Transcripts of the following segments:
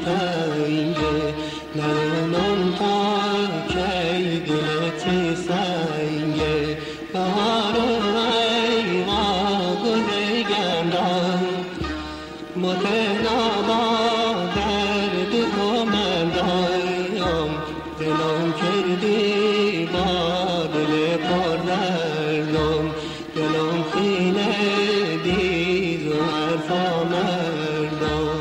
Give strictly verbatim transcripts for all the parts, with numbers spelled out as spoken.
تنگه ندونم تا کی دلت سنگه بهار ای گل گندم متنابا درد تو من دایم دلم کردی با دل پر دردم دلم خینه دیز و حرفا مردم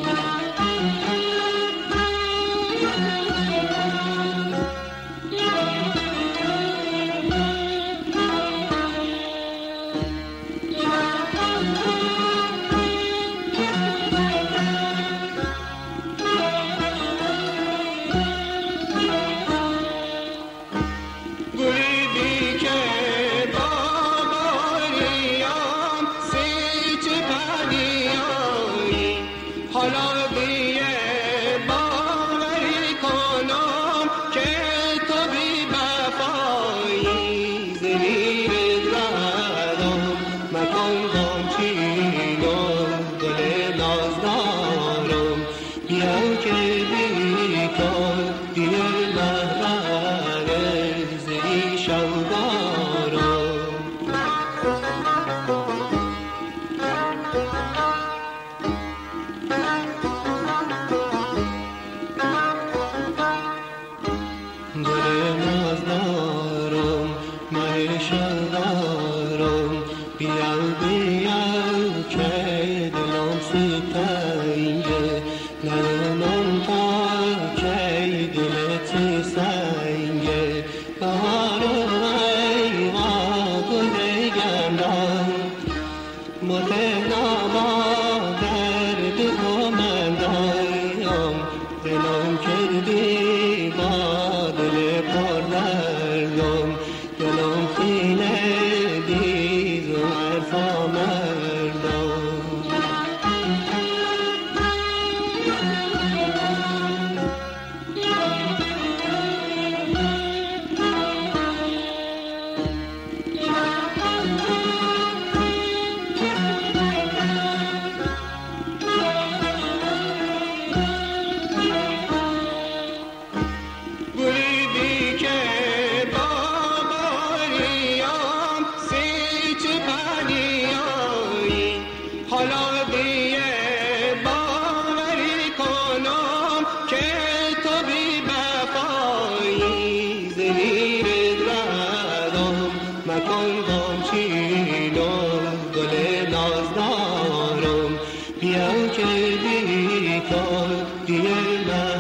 حالا دیگه باوری کنم که تو بی وفایی زمین ردم مکن گمچینم دل نازدارم بیا که بی تو دیر محبر زی شودارم گل نازدارم مهشان دارم بیا بیا که دلم سی تنگه ندونم تا کی دلت سنگه بهار ای گل گندم متنابا درد تو من دایم دلم کردی با دل پر دردم دلم خینه دیز و حرفا مردم حالا دیگه باوری کنم که تو بی وفایی زمین ردم مکن گمچینم گل نازدارم بیا که بی تو دیر